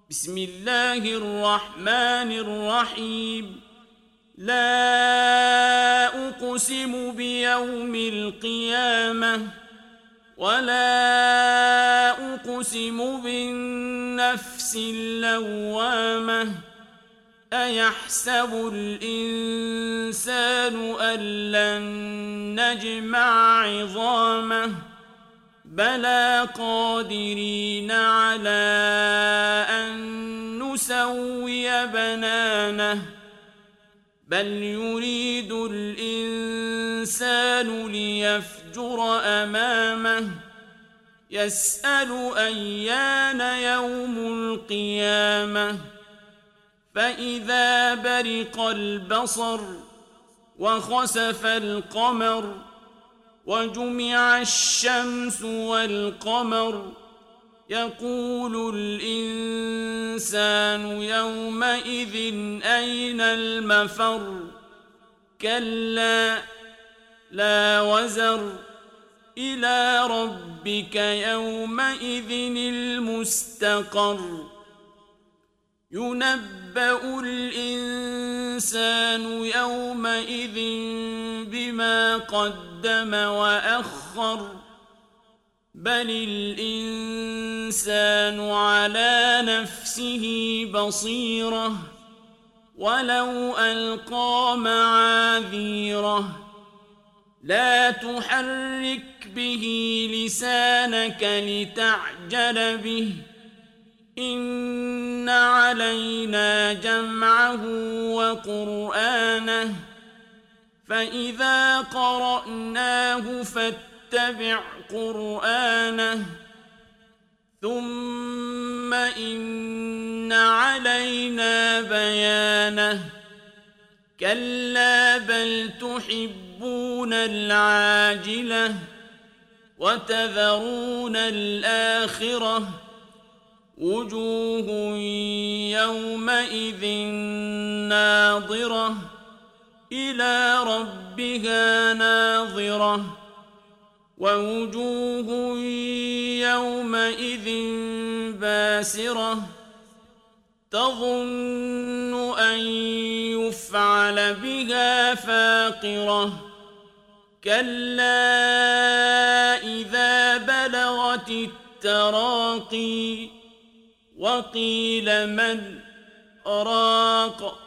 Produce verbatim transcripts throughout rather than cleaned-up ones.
بسم الله الرحمن الرحيم لا أقسم بيوم القيامة ولا أقسم بالنفس اللوامة أيحسب الإنسان أن لن نجمع عظامه بلى قادرين على أن نسوي بنانه بل يريد الإنسان ليفجر أمامه يسأل أيان يوم القيامة فإذا برق البصر وخسف القمر وجمع الشمس والقمر يقول الإنسان يومئذ أين المفر كلا لا وزر إلى ربك يومئذ المستقر ينبأ الإنسان يومئذ بما قدم وأخر بل الإنسان على نفسه بصيرة ولو ألقى معاذيره لا تحرك به لسانك لتعجل به إن علينا جمعه وقرآنه فإذا قرأناه فاتبع قرآنه ثم إن علينا بيانه كلا بل تحبون العاجلة وتذرون الآخرة وجوه يومئذ ناظرة إلى ربها ناظرة ووجوه يومئذ باسرة تظن أن يفعل بها فاقرة كلا إذا بلغت التراقي وقيل من راق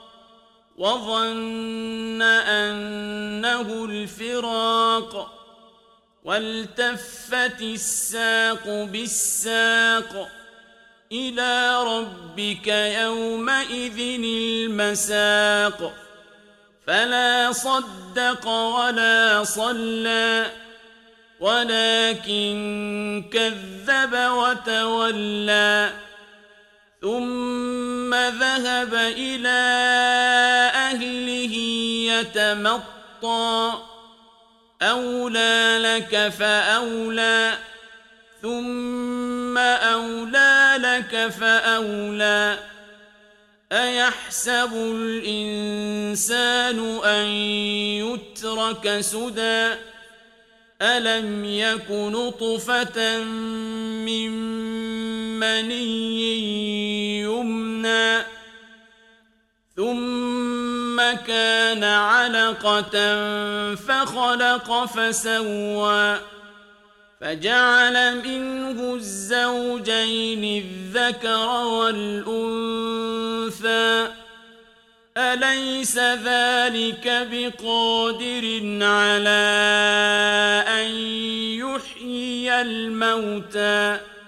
وظن أنه الفراق والتفت الساق بالساق إلى ربك يومئذ المساق فلا صدق ولا صلى ولكن كذب وتولى ثم ذهب إلى أهله يتمطى أولى لك فأولى ثم أولى لك فأولى أيحسب الإنسان أن يترك سدى ألم يك نطفة من مني يمنى ثم كان علقة فخلق فسوى فجعل منه الزوجين الذكر والأنثى أليس ذلك بقادر على أن يحيي الموتى